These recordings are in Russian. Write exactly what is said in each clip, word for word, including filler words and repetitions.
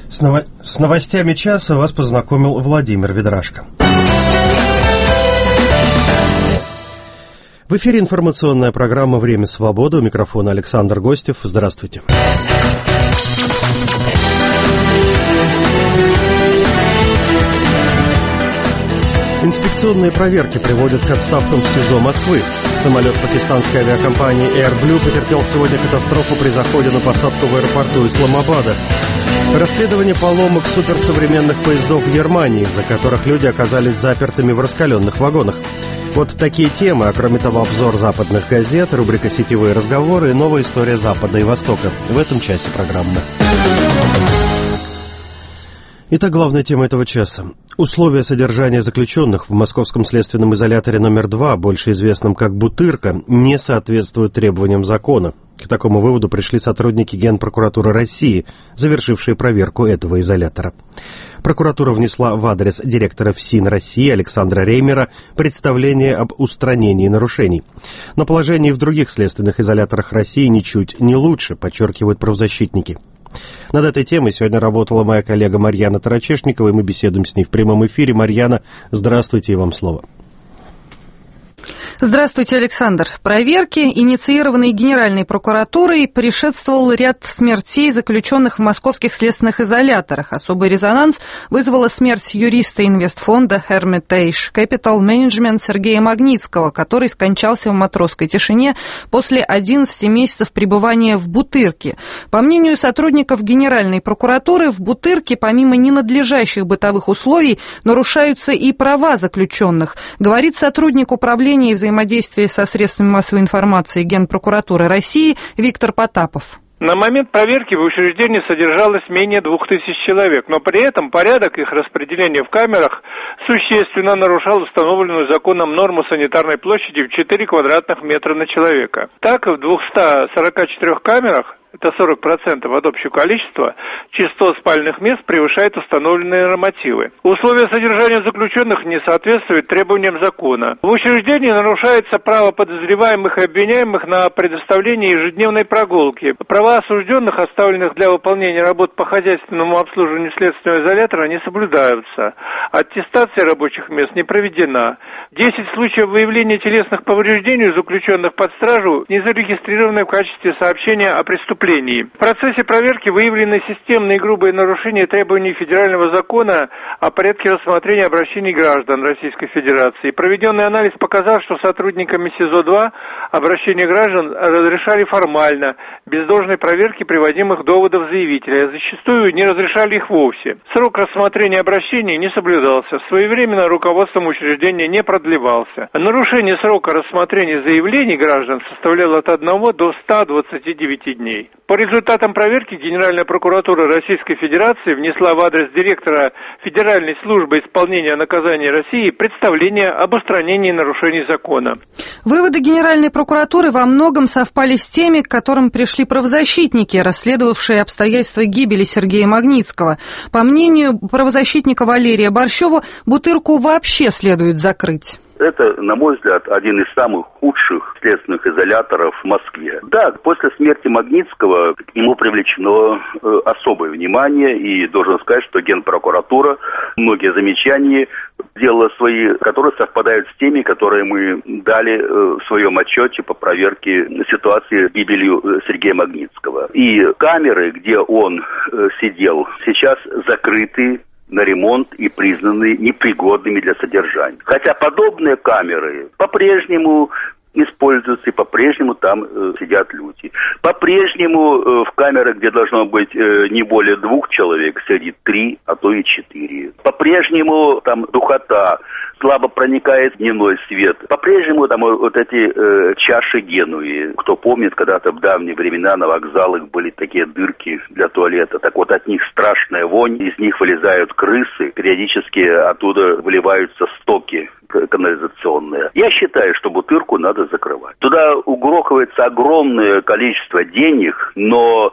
С, ново... С новостями часа вас познакомил Владимир Ведрашко. В эфире информационная программа «Время свободы». У микрофона Александр Гостев. Здравствуйте. Инспекционные проверки приводят к отставкам в СИЗО Москвы. Самолет пакистанской авиакомпании Air Blue потерпел сегодня катастрофу при заходе на посадку в аэропорту Исламабада. Расследование поломок суперсовременных поездов в Германии, из-за которых люди оказались запертыми в раскаленных вагонах. Вот такие темы, а кроме того обзор западных газет, рубрика «Сетевые разговоры» и новая история Запада и Востока в этом часе программы. Итак, главная тема этого часа. Условия содержания заключенных в московском следственном изоляторе номер два, больше известном как Бутырка, не соответствуют требованиям закона. К такому выводу пришли сотрудники Генпрокуратуры России, завершившие проверку этого изолятора. Прокуратура внесла в адрес директора ФСИН России Александра Реймера представление об устранении нарушений. Но положение в других следственных изоляторах России ничуть не лучше, подчеркивают правозащитники. Над этой темой сегодня работала моя коллега Марьяна Тарачешникова, и мы беседуем с ней в прямом эфире. Марьяна, здравствуйте, и вам слово. Здравствуйте, Александр. Проверке, инициированной Генеральной прокуратурой, предшествовал ряд смертей заключенных в московских следственных изоляторах. Особый резонанс вызвала смерть юриста инвестфонда Hermitage Capital Management Сергея Магнитского, который скончался в матросской тишине после одиннадцати месяцев пребывания в Бутырке. По мнению сотрудников Генеральной прокуратуры, в Бутырке помимо ненадлежащих бытовых условий нарушаются и права заключенных, говорит сотрудник управления и взаимодействия со средствами массовой информации Генпрокуратуры России Виктор Потапов. На момент проверки в учреждении содержалось менее двух тысяч человек, но при этом порядок их распределения в камерах существенно нарушал установленную законом норму санитарной площади в четыре квадратных метра на человека. Так, в двухстах сорока четырёх камерах, это сорок процентов от общего количества, число спальных мест превышает установленные нормативы. Условия содержания заключенных не соответствуют требованиям закона. В учреждении нарушается право подозреваемых и обвиняемых на предоставление ежедневной прогулки. Права осужденных, оставленных для выполнения работ по хозяйственному обслуживанию следственного изолятора, не соблюдаются. Аттестация рабочих мест не проведена. Десять случаев выявления телесных повреждений у заключенных под стражу не зарегистрированы в качестве сообщения о преступлении. В процессе проверки выявлены системные и грубые нарушения требований федерального закона о порядке рассмотрения обращений граждан Российской Федерации. Проведенный анализ показал, что сотрудниками СИЗО-два обращения граждан разрешали формально, без должной проверки приводимых доводов заявителя, а зачастую не разрешали их вовсе. Срок рассмотрения обращений не соблюдался, своевременно руководством учреждения не продлевался. Нарушение срока рассмотрения заявлений граждан составляло от одного до ста двадцати девяти дней. По результатам проверки Генеральная прокуратура Российской Федерации внесла в адрес директора Федеральной службы исполнения наказаний России представление об устранении нарушений закона. Выводы Генеральной прокуратуры во многом совпали с теми, к которым пришли правозащитники, расследовавшие обстоятельства гибели Сергея Магнитского. По мнению правозащитника Валерия Борщева, Бутырку вообще следует закрыть. Это, на мой взгляд, один из самых худших следственных изоляторов в Москве. Да, после смерти Магнитского к нему привлечено э, особое внимание, и должен сказать, что Генпрокуратура многие замечания сделала свои, которые совпадают с теми, которые мы дали э, в своем отчете по проверке ситуации с гибелью э, Сергея Магнитского. И камеры, где он э, сидел, сейчас закрыты на ремонт и признаны непригодными для содержания. Хотя подобные камеры по-прежнему используются, и по-прежнему там э, сидят люди. По-прежнему э, в камерах, где должно быть э, не более двух человек, сидит три, а то и четыре. По-прежнему там духота, слабо проникает дневной свет. По-прежнему там вот эти э, чаши Генуи. Кто помнит, когда-то в давние времена на вокзалах были такие дырки для туалета. Так вот, от них страшная вонь, из них вылезают крысы, периодически оттуда выливаются стоки канализационные. Я считаю, что Бутырку надо закрывать. Туда угрохивается огромное количество денег, но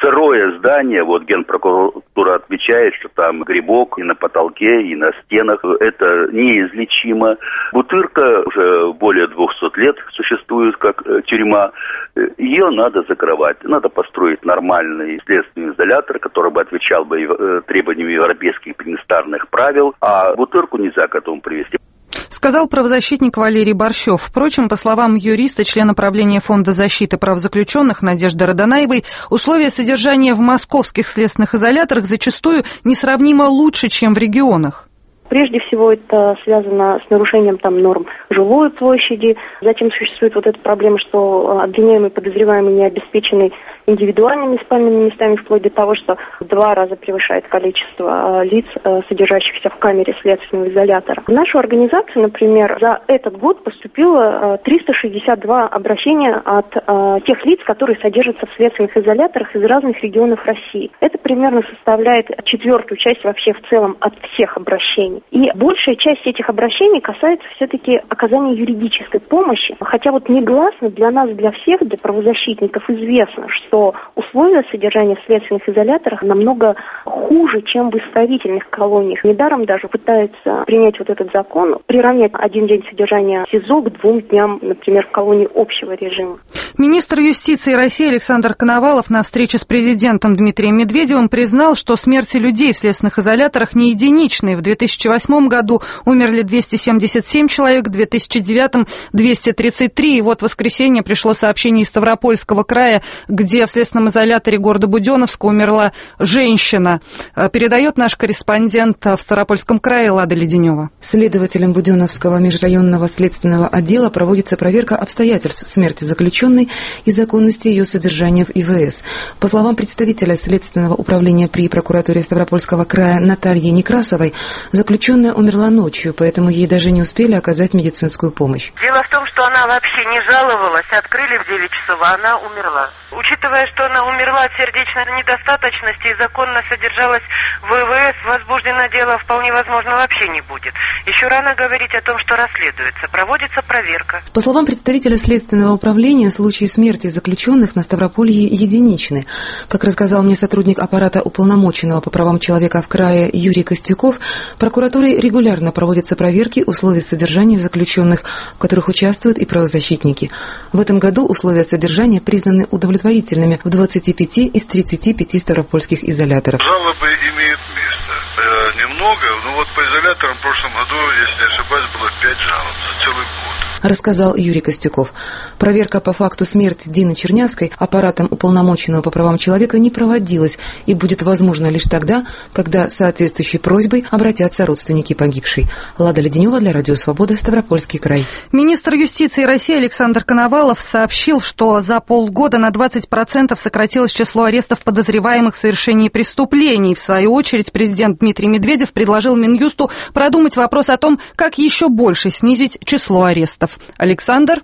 сырое здание, вот Генпрокуратура отмечает, что там грибок и на потолке, и на стенах. Это неизлечимо. Бутырка уже более двухсот лет существует как тюрьма. Ее надо закрывать. Надо построить нормальный следственный изолятор, который бы отвечал бы требованиям европейских пенитенциарных правил, а Бутырку нельзя к этому привести. Сказал правозащитник Валерий Борщев. Впрочем, по словам юриста, члена правления Фонда защиты прав заключенных Надежды Родонаевой, условия содержания в московских следственных изоляторах зачастую несравнимо лучше, чем в регионах. Прежде всего, это связано с нарушением там норм жилой площади. Затем существует вот эта проблема, что обвиняемый, подозреваемый не обеспечены индивидуальными спальными местами, вплоть до того, что в два раза превышает количество лиц, содержащихся в камере следственного изолятора. В нашу организацию, например, за этот год поступило триста шестьдесят два обращения от тех лиц, которые содержатся в следственных изоляторах из разных регионов России. Это примерно составляет четвертую часть вообще в целом от всех обращений. И большая часть этих обращений касается все-таки оказания юридической помощи. Хотя вот негласно для нас, для всех, для правозащитников известно, что условия содержания в следственных изоляторах намного хуже, чем в исправительных колониях. Недаром даже пытаются принять вот этот закон, приравнять один день содержания в СИЗО к двум дням, например, в колонии общего режима. Министр юстиции России Александр Коновалов на встрече с президентом Дмитрием Медведевым признал, что смерти людей в следственных изоляторах не единичные. В две тысячи восьмом году умерли двести семьдесят семь человек, в две тысячи девятом двести тридцать три. И вот в воскресенье пришло сообщение из Ставропольского края, где в следственном изоляторе города Буденновска умерла женщина. Передает наш корреспондент в Ставропольском крае Лада Леденева. Следователем Буденновского межрайонного следственного отдела проводится проверка обстоятельств смерти заключенной и законности ее содержания в ИВС. По словам представителя Следственного управления при прокуратуре Ставропольского края Натальи Некрасовой, заключенная умерла ночью, поэтому ей даже не успели оказать медицинскую помощь. Дело в том, что она вообще не жаловалась, открыли в девять часов, а она умерла. Учитывая, что она умерла от сердечной недостаточности и законно содержалась в ИВС, возбуждено дело вполне возможно вообще не будет. Еще рано говорить о том, что расследуется. Проводится проверка. По словам представителя Следственного управления, случаи смерти заключенных на Ставрополье единичны. Как рассказал мне сотрудник аппарата уполномоченного по правам человека в крае Юрий Костюков, прокуратурой регулярно проводятся проверки условий содержания заключенных, в которых участвуют и правозащитники. В этом году условия содержания признаны удовлетворительными в двадцати пяти из тридцати пяти ставропольских изоляторов. Жалобы имеют место. Э, немного, но вот по изоляторам в прошлом году, если не ошибаюсь, было пять жалоб за целый год. Рассказал Юрий Костюков. Проверка по факту смерти Дины Чернявской аппаратом уполномоченного по правам человека не проводилась и будет возможно лишь тогда, когда соответствующей просьбой обратятся родственники погибшей. Лада Леденева для Радио Свобода, Ставропольский край. Министр юстиции России Александр Коновалов сообщил, что за полгода на двадцать процентов сократилось число арестов подозреваемых в совершении преступлений. В свою очередь президент Дмитрий Медведев предложил Минюсту продумать вопрос о том, как еще больше снизить число арестов. Александр?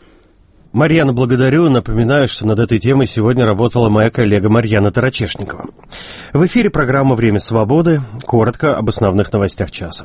Марьяна, благодарю. Напоминаю, что над этой темой сегодня работала моя коллега Марьяна Тарачешникова. В эфире программа «Время свободы». Коротко об основных новостях часа.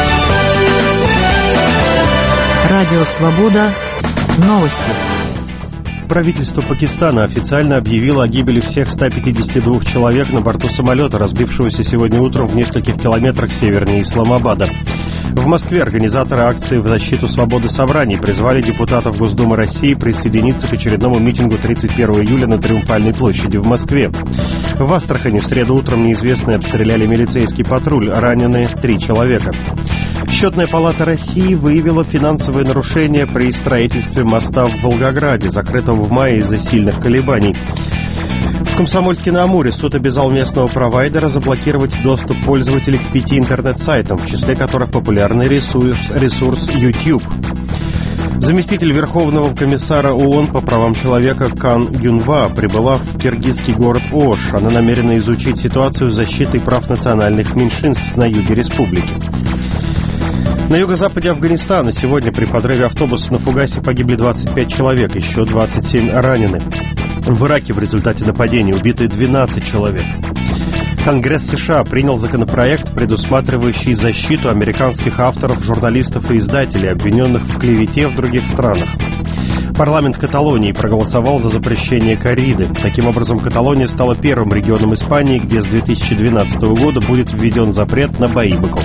Радио «Свобода». Новости. Правительство Пакистана официально объявило о гибели всех ста пятидесяти двух человек на борту самолета, разбившегося сегодня утром в нескольких километрах севернее Исламабада. В Москве организаторы акции в защиту свободы собраний призвали депутатов Госдумы России присоединиться к очередному митингу тридцать первого июля на Триумфальной площади в Москве. В Астрахани в среду утром неизвестные обстреляли милицейский патруль, ранены три человека. Счетная палата России выявила финансовые нарушения при строительстве моста в Волгограде, закрытом в мае из-за сильных колебаний. В Комсомольске-на-Амуре суд обязал местного провайдера заблокировать доступ пользователей к пяти интернет-сайтам, в числе которых популярный ресурс, ресурс YouTube. Заместитель Верховного комиссара ООН по правам человека Кан Юнва прибыла в киргизский город Ош. Она намерена изучить ситуацию защиты прав национальных меньшинств на юге республики. На юго-западе Афганистана сегодня при подрыве автобуса на фугасе погибли двадцать пять человек, еще двадцать семь ранены. В Ираке в результате нападения убиты двенадцать человек. Конгресс США принял законопроект, предусматривающий защиту американских авторов, журналистов и издателей, обвиненных в клевете в других странах. Парламент Каталонии проголосовал за запрещение корриды. Таким образом, Каталония стала первым регионом Испании, где с две тысячи двенадцатого года будет введен запрет на бои быков.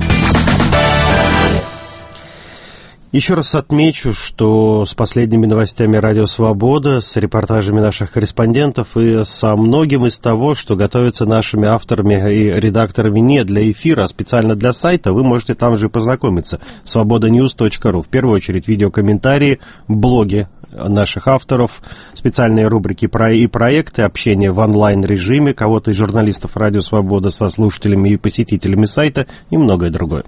Еще раз отмечу, что с последними новостями «Радио Свобода», с репортажами наших корреспондентов и со многим из того, что готовится нашими авторами и редакторами не для эфира, а специально для сайта, вы можете там же познакомиться. свобода ньюс точка ру. В первую очередь видеокомментарии, блоги наших авторов, специальные рубрики и проекты, общение в онлайн-режиме, кого-то из журналистов «Радио Свобода» со слушателями и посетителями сайта и многое другое.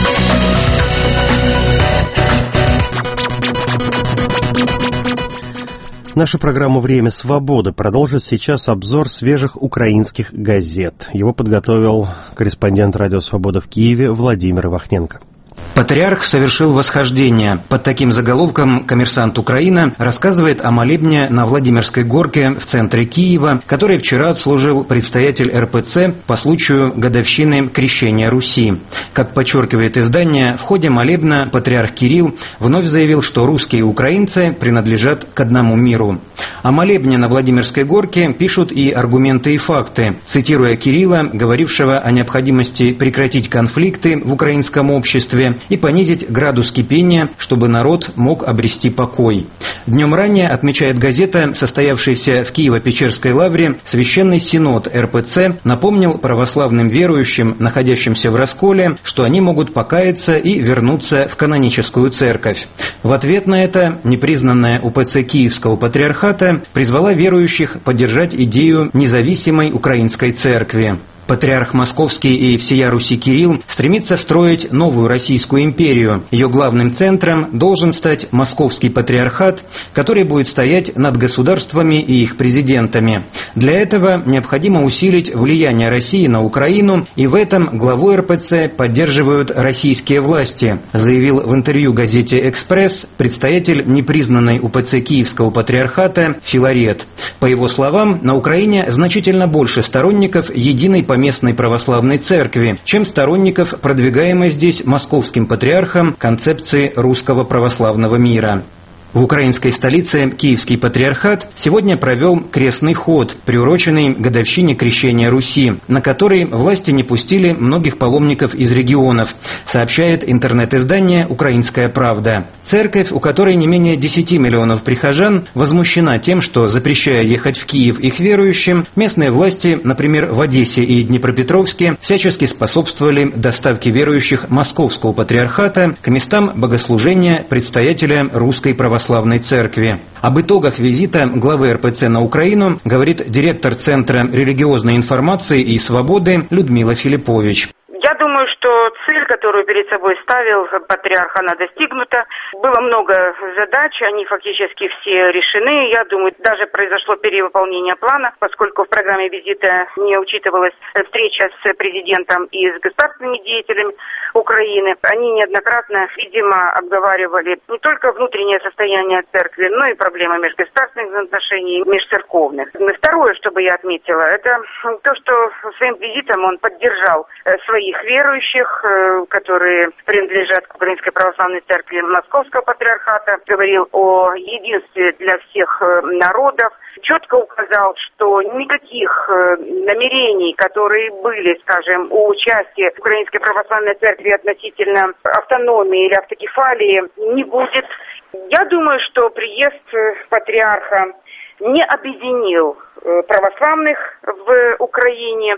Наша программа «Время свободы» продолжит сейчас обзор свежих украинских газет. Его подготовил корреспондент «Радио Свобода» в Киеве Владимир Вахненко. Патриарх совершил восхождение. Под таким заголовком «Коммерсант Украина» рассказывает о молебне на Владимирской горке в центре Киева, который вчера отслужил предстоятель эр пэ цэ по случаю годовщины крещения Руси. Как подчеркивает издание, в ходе молебна патриарх Кирилл вновь заявил, что русские и украинцы принадлежат к одному миру. О молебне на Владимирской горке пишут и аргументы и факты. Цитируя Кирилла, говорившего о необходимости прекратить конфликты в украинском обществе и понизить градус кипения, чтобы народ мог обрести покой. Днем ранее, отмечает газета, состоявшаяся в Киево-Печерской лавре, Священный Синод эр пэ цэ напомнил православным верующим, находящимся в расколе, что они могут покаяться и вернуться в каноническую церковь. В ответ на это непризнанная у пэ цэ Киевского патриархата призвала верующих поддержать идею независимой украинской церкви. Патриарх Московский и всея Руси Кирилл стремится строить новую Российскую империю. Ее главным центром должен стать Московский патриархат, который будет стоять над государствами и их президентами. Для этого необходимо усилить влияние России на Украину, и в этом главу эр пэ цэ поддерживают российские власти, заявил в интервью газете «Экспресс» предстоятель непризнанной у пэ цэ Киевского патриархата Филарет. По его словам, на Украине значительно больше сторонников единой поместной местной православной церкви, чем сторонников продвигаемой здесь московским патриархом концепции русского православного мира. В украинской столице Киевский патриархат сегодня провел крестный ход, приуроченный годовщине крещения Руси, на который власти не пустили многих паломников из регионов, сообщает интернет-издание «Украинская правда». Церковь, у которой не менее десяти миллионов прихожан, возмущена тем, что, запрещая ехать в Киев их верующим, местные власти, например, в Одессе и Днепропетровске, всячески способствовали доставке верующих Московского патриархата к местам богослужения предстоятеля Русской православной Православной Церкви. Об итогах визита главы эр пэ цэ на Украину говорит директор Центра религиозной информации и свободы Людмила Филиппович. Я думаю, что цель, которую перед собой ставил патриарх, она достигнута. Было много задач, они фактически все решены. Я думаю, даже произошло перевыполнение плана, поскольку в программе визита не учитывалась встреча с президентом и с государственными деятелями Украины. Они неоднократно, видимо, обговаривали не только внутреннее состояние церкви, но и проблемы межгосударственных отношений, межцерковных. Второе, что бы я отметила, это то, что своим визитом он поддержал своих верующих, которые принадлежат к Украинской православной церкви Московского патриархата, говорил о единстве для всех народов, четко указал, что никаких намерений, которые были, скажем, у части Украинской православной церкви относительно автономии или автокефалии, не будет. Я думаю, что приезд патриарха не объединил православных в Украине,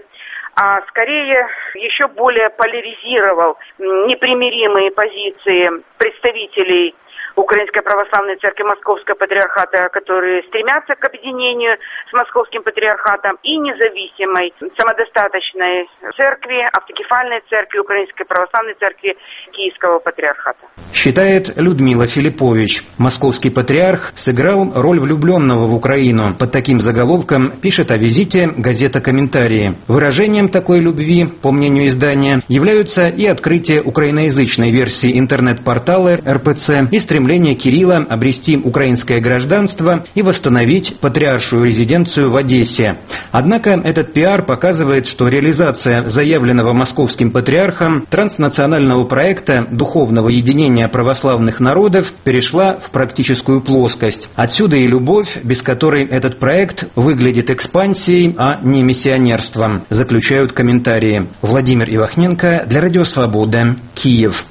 а скорее еще более поляризировал непримиримые позиции представителей Украинской православной церкви Московского патриархата, которые стремятся к объединению с Московским патриархатом, и независимой, самодостаточной церкви, автокефальной церкви Украинской православной церкви Киевского патриархата. Считает Людмила Филиппович. Московский патриарх сыграл роль влюбленного в Украину. Под таким заголовком пишет о визите газета «Комментарии». Выражением такой любви, по мнению издания, являются и открытие украиноязычной версии интернет-портала эр пэ цэ, и стремление стремление Кирилла обрести украинское гражданство и восстановить патриаршую резиденцию в Одессе. Однако этот пиар показывает, что реализация заявленного московским патриархом транснационального проекта духовного единения православных народов перешла в практическую плоскость. Отсюда и любовь, без которой этот проект выглядит экспансией, а не миссионерством, заключают комментарии. Владимир Ивахненко для Радио Свобода, Киев.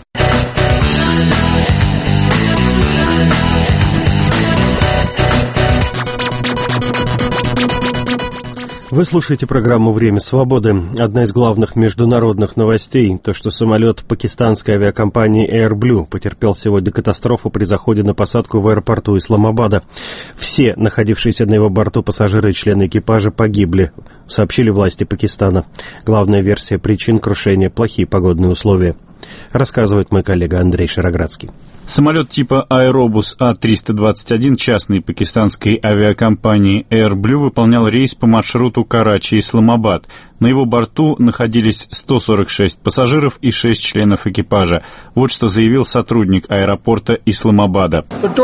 Вы слушаете программу «Время свободы». Одна из главных международных новостей – то, что самолет пакистанской авиакомпании Air Blue потерпел сегодня катастрофу при заходе на посадку в аэропорту Исламабада. Все находившиеся на его борту пассажиры и члены экипажа погибли, сообщили власти Пакистана. Главная версия причин крушения – плохие погодные условия. Рассказывает мой коллега Андрей Шароградский. Самолет типа Аэробус А триста двадцать один частной пакистанской авиакомпании Air Blue выполнял рейс по маршруту Карачи-Исламабад. На его борту находились сто сорок шесть пассажиров и шесть членов экипажа. Вот что заявил сотрудник аэропорта Исламабада.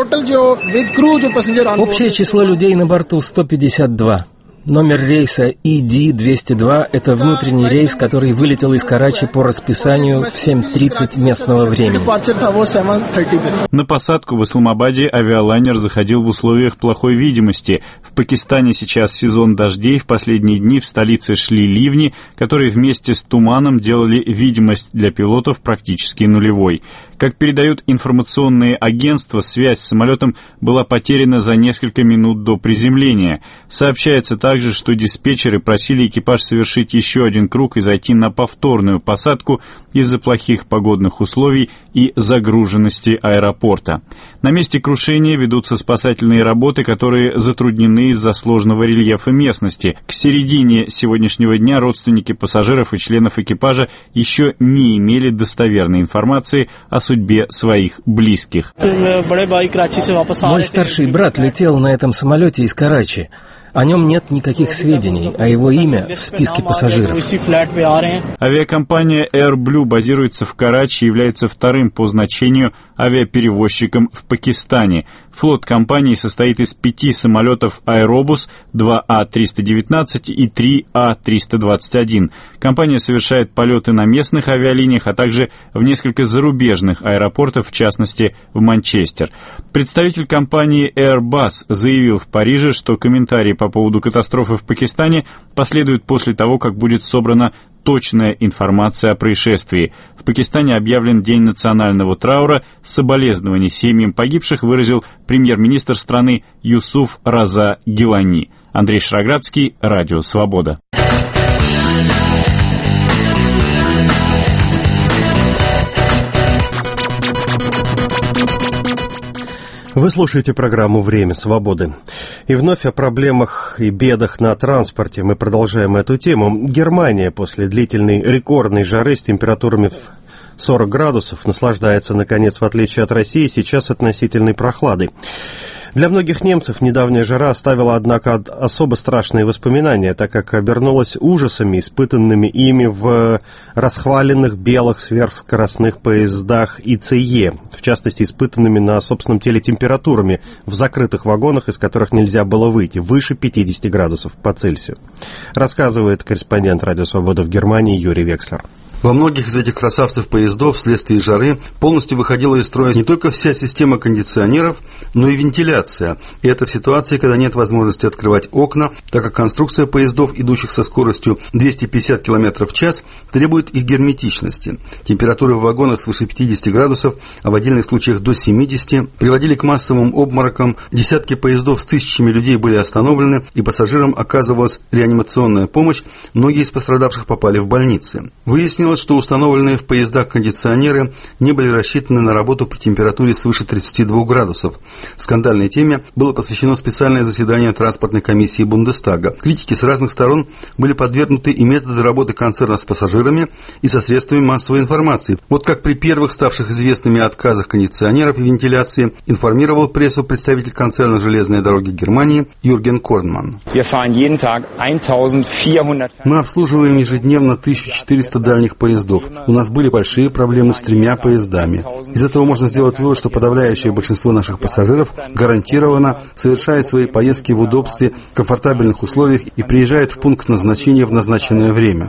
Общее число людей на борту сто пятьдесят два. Номер рейса И Ди двести два – это внутренний рейс, который вылетел из Карачи по расписанию в семь тридцать местного времени. На посадку в Исламабаде авиалайнер заходил в условиях плохой видимости. В Пакистане сейчас сезон дождей, в последние дни в столице шли ливни, которые вместе с туманом делали видимость для пилотов практически нулевой. Как передают информационные агентства, связь с самолетом была потеряна за несколько минут до приземления. Сообщается также, что диспетчеры просили экипаж совершить еще один круг и зайти на повторную посадку из-за плохих погодных условий и загруженности аэропорта. На месте крушения ведутся спасательные работы, которые затруднены из-за сложного рельефа местности. К середине сегодняшнего дня родственники пассажиров и членов экипажа еще не имели достоверной информации о судьбе своих близких. Мой старший брат летел на этом самолете из Карачи. О нем нет никаких сведений, а его имя в списке пассажиров. Авиакомпания Air Blue базируется в Карачи и является вторым по значению авиаперевозчиком в Пакистане. Флот компании состоит из пяти самолетов Аэробус, два А триста девятнадцать и три А триста двадцать один. Компания совершает полеты на местных авиалиниях, а также в несколько зарубежных аэропортов, в частности в Манчестер. Представитель компании Airbus заявил в Париже, что комментарии по поводу катастрофы в Пакистане последуют после того, как будет собрана точная информация о происшествии. В Пакистане объявлен День национального траура. Соболезнования семьям погибших выразил премьер-министр страны Юсуф Раза Гилани. Андрей Шароградский, Радио Свобода. Вы слушаете программу «Время свободы». И вновь о проблемах и бедах на транспорте мы продолжаем эту тему. Германия после длительной рекордной жары с температурами в сорок градусов наслаждается, наконец, в отличие от России, сейчас относительной прохладой. Для многих немцев недавняя жара оставила, однако, особо страшные воспоминания, так как обернулась ужасами, испытанными ими в расхваленных белых сверхскоростных поездах И Це Е, в частности, испытанными на собственном теле температурами в закрытых вагонах, из которых нельзя было выйти, выше пятьдесят градусов по Цельсию. Рассказывает корреспондент Радио Свобода в Германии Юрий Векслер. Во многих из этих красавцев поездов вследствие жары полностью выходила из строя не только вся система кондиционеров, но и вентиляция. И это в ситуации, когда нет возможности открывать окна, так как конструкция поездов, идущих со скоростью двести пятьдесят километров в час, требует их герметичности. Температуры в вагонах свыше пятидесяти градусов, а в отдельных случаях до семидесяти, приводили к массовым обморокам. Десятки поездов с тысячами людей были остановлены, и пассажирам оказывалась реанимационная помощь. Многие из пострадавших попали в больницы. Выяснилось, что установленные в поездах кондиционеры не были рассчитаны на работу при температуре свыше тридцати двух градусов. Скандальной теме было посвящено специальное заседание транспортной комиссии Бундестага. Критики с разных сторон были подвергнуты и методы работы концерна с пассажирами, и со средствами массовой информации. Вот как при первых ставших известными отказах кондиционеров и вентиляции информировал прессу представитель концерна «Железные дороги Германии» Юрген Корнман. Мы обслуживаем ежедневно тысячу четыреста дальних скоростных поездов. У нас были большие проблемы с тремя поездами. Из этого можно сделать вывод, что подавляющее большинство наших пассажиров гарантированно совершает свои поездки в удобстве, комфортабельных условиях и приезжает в пункт назначения в назначенное время.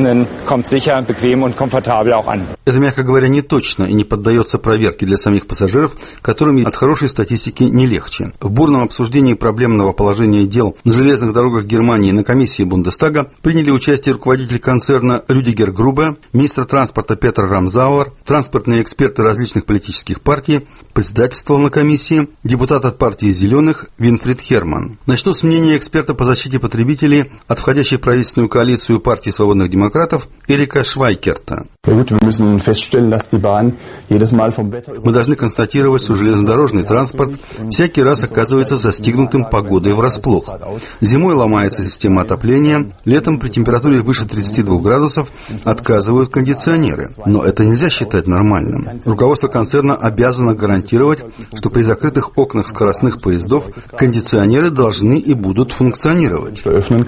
Это, мягко говоря, не точно и не поддается проверке для самих пассажиров, которым от хорошей статистики не легче. В бурном обсуждении проблемного положения дел на железных дорогах Германии на комиссии Бундестага приняли участие руководитель концерна Рюдигер Грубе, министр транспорта Петр Рамзауэр, транспортные эксперты различных политических партий, председательствовал на комиссии депутат от партии «Зеленых» Винфрид Херман. Начну с мнения эксперта по защите потребителей от входящей в правительственную коалицию партии свободных демократов Эрика Швайкерта. Мы должны констатировать, что железнодорожный транспорт всякий раз оказывается застигнутым погодой врасплох. Зимой ломается система отопления, летом при температуре выше тридцати двух градусов отказывают кондиционеры. Но это нельзя считать нормальным. Руководство концерна обязано гарантировать, что при закрытых окнах скоростных поездов кондиционеры должны и будут функционировать.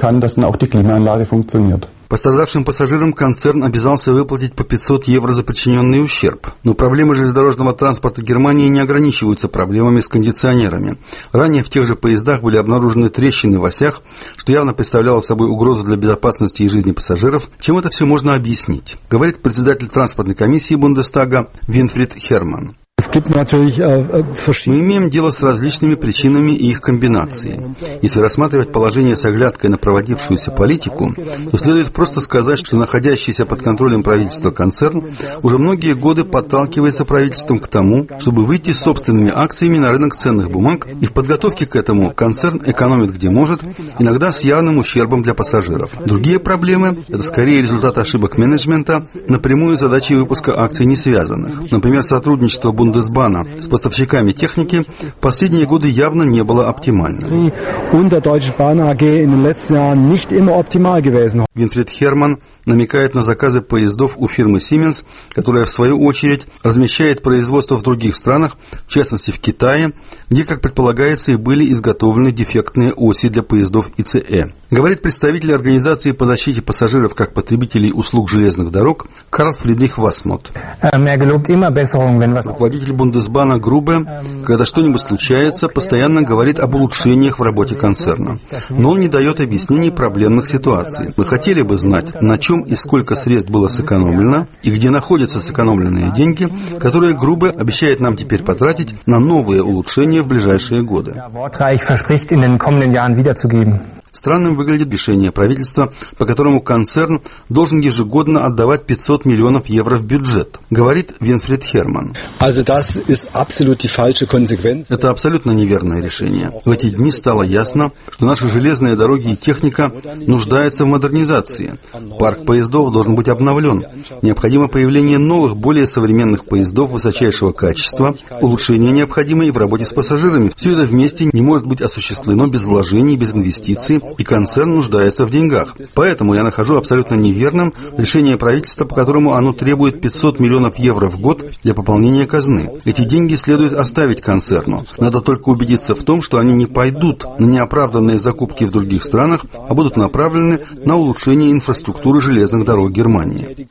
Пострадавшим пассажирам концерн обязался выплатить по пятьсот евро за причиненный ущерб. Но проблемы железнодорожного транспорта Германии не ограничиваются проблемами с кондиционерами. Ранее в тех же поездах были обнаружены трещины в осях, что явно представляло собой угрозу для безопасности и жизни пассажиров. Чем это все можно объяснить? Говорит председатель транспортной комиссии Бундестага Винфрид Херман. Мы имеем дело с различными причинами и их комбинацией. Если рассматривать положение с оглядкой на проводившуюся политику, то следует просто сказать, что находящийся под контролем правительства концерн уже многие годы подталкивается правительством к тому, чтобы выйти с собственными акциями на рынок ценных бумаг, и в подготовке к этому концерн экономит где может, иногда с явным ущербом для пассажиров. Другие проблемы – это скорее результат ошибок менеджмента, напрямую с задачей выпуска акций не связанных. Например, сотрудничество Бундесбана с поставщиками техники в последние годы явно не было оптимальным. Винфрид Херман намекает на заказы поездов у фирмы Siemens, которая в свою очередь размещает производство в других странах, в частности в Китае, где, как предполагается, и были изготовлены дефектные оси для поездов и цэ э. Говорит представитель организации по защите пассажиров как потребителей услуг железных дорог Карл Фридрих Васмот. Руководитель Бундесбана Грубе, когда что-нибудь случается, постоянно говорит об улучшениях в работе концерна. Но он не дает объяснений проблемных ситуаций. Мы хотели бы знать, на чем и сколько средств было сэкономлено, и где находятся сэкономленные деньги, которые Грубе обещает нам теперь потратить на новые улучшения в ближайшие годы. Странным выглядит решение правительства, по которому концерн должен ежегодно отдавать пятьсот миллионов евро в бюджет, говорит Винфрид Херман. Это абсолютно неверное решение. В эти дни стало ясно, что наши железные дороги и техника нуждаются в модернизации. Парк поездов должен быть обновлен. Необходимо появление новых, более современных поездов высочайшего качества. Улучшения необходимы и в работе с пассажирами. Все это вместе не может быть осуществлено без вложений, без инвестиций, и концерн нуждается в деньгах. Поэтому я нахожу абсолютно неверным решение правительства, по которому оно требует пятьсот миллионов евро в год для пополнения казны. Эти деньги следует оставить концерну. Надо только убедиться в том, что они не пойдут на неоправданные закупки в других странах, а будут направлены на улучшение инфраструктуры железных дорог Германии.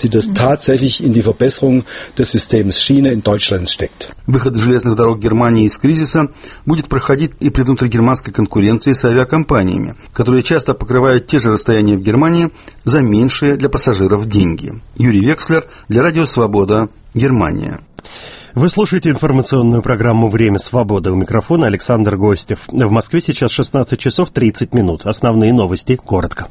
Выход железных дорог Германии из кризиса будет проходить и при внутригерманской конкуренции с авиакомпаниями, которые часто покрывают те же расстояния в Германии за меньшие для пассажиров деньги. Юрий Векслер для Радио Свобода, Германия. Вы слушаете информационную программу «Время свободы». У микрофона Александр Гостев. В Москве сейчас шестнадцать часов тридцать минут. Основные новости коротко.